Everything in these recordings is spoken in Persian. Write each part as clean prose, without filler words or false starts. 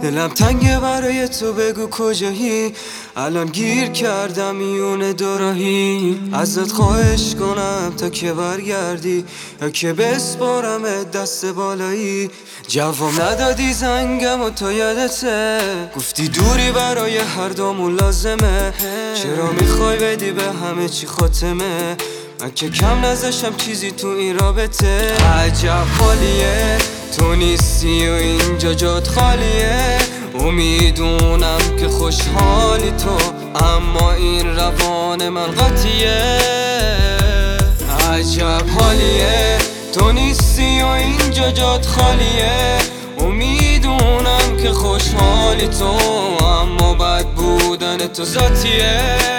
دلم تنگه برای تو، بگو کجایی؟ الان گیر کردم میون دوراهی. ازت خواهش کنم تا که برگردی، یا که بسپارم دست بالایی. جواب ندادی زنگم و تو یادته، گفتی دوری برای هر دومون لازمه. چرا میخوای بدی به همه چی خاتمه؟ من که کم نذاشتم چیزی تو این رابطه. عجب حالیه تو نیستی و اینجا جات خالیه. میدونم که خوشحالی تو، اما این روان من قاطیه. عجب حالیه تو نیستی و اینجا جات خالیه. میدونم که خوشحالی تو، اما بد بودن تو ذاتیه.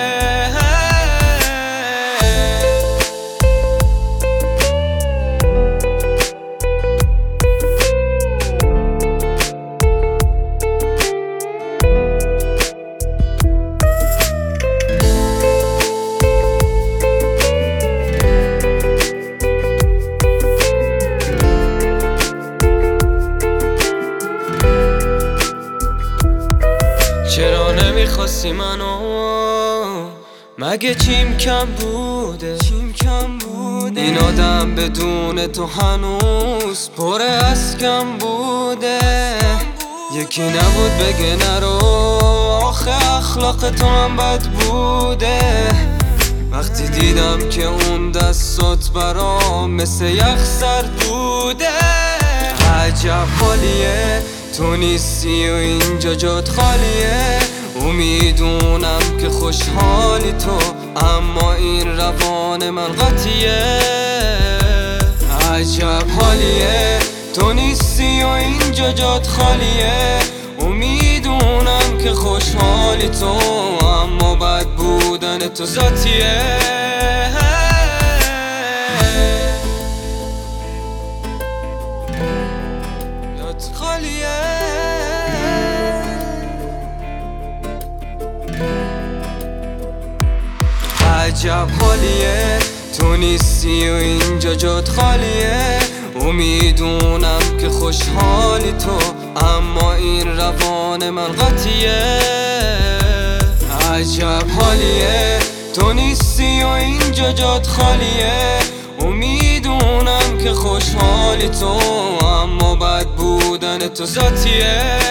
چرا نمیخواستی منو؟ مگه چیم کم بوده؟ این آدم بدون تو هنوز پر از کم بوده. یکی نبود بگه نرو، آخه اخلاق تو هم بد بوده. وقتی دیدم که اون دستات برام مثل یخ سرد بوده. عجب حالیه تو نیستی و اینجا جات خالیه. میدونم که خوشحالی تو، اما این روان من قاطیه. عجب حالیه تو نیستی و اینجا جات خالیه. میدونم که خوشحالی تو، اما بد بودن تو ذاتیه. جات خالیه. عجب حالیه تو نیستی و اینجا جات خالیه. میدونم که خوشحالی تو، اما این روان من قاطیه. عجب حالیه تو نیستی و اینجا جات خالیه. میدونم که خوشحالی تو، اما بد بودن تو ذاتیه.